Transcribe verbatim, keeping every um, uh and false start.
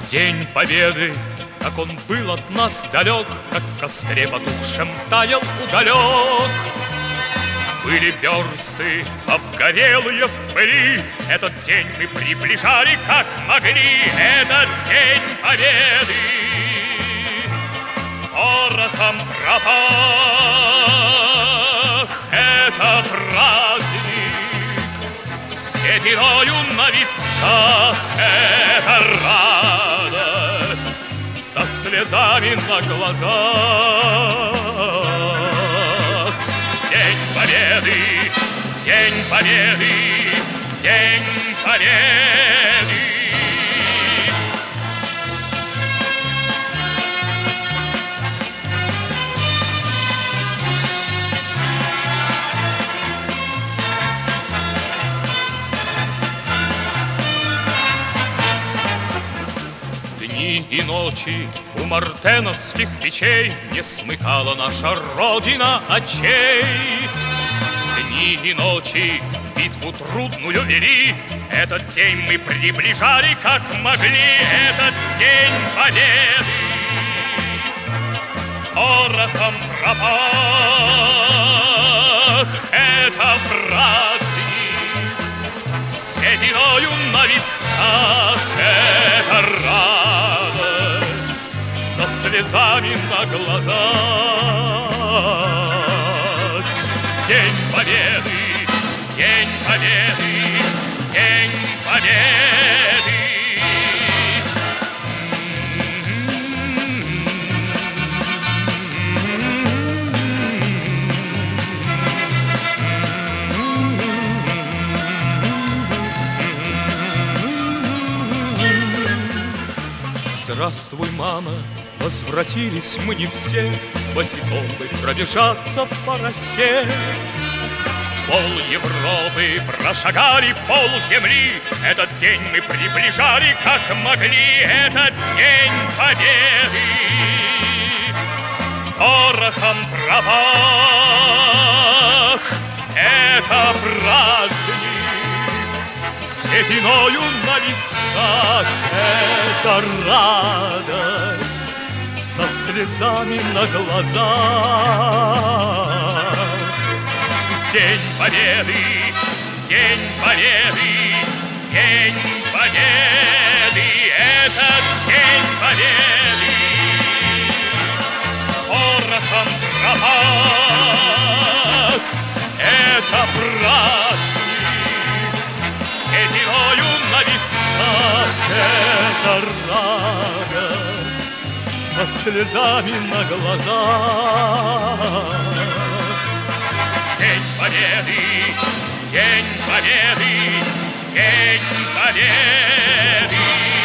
День Победы, как он был от нас далек, как в костре потухшем таял уголек. Были версты обгорелые в пыли, этот день мы приближали как могли. Этот день Победы порохом пропах. Это праздник сединою на висках. Это радость со слезами на глазах. День Победы, День Победы, День Победы. Дни и ночи у мартеновских печей не смыкала наша Родина очей. Дни и ночи битву трудную вели, этот день мы приближали как могли. Этот день Победы порохом пропах. Это праздник сединою на висках. Это радость со слезами на глазах. День Победы, День Победы, День Победы. Здравствуй, мама, возвратились мы не все, босиком бы пробежаться по росе. Пол Европы прошагали, пол земли, этот день мы приближали как могли. Этот день Победы порохом пропах. Это праздник сединою на висках. Это радость со слезами на глазах. День Победы, День Победы, День Победы. Этот День Победы порохом пропах. Это праздник сединою на висках. Это радость со слезами на глазах. День Победы, День Победы, День Победы.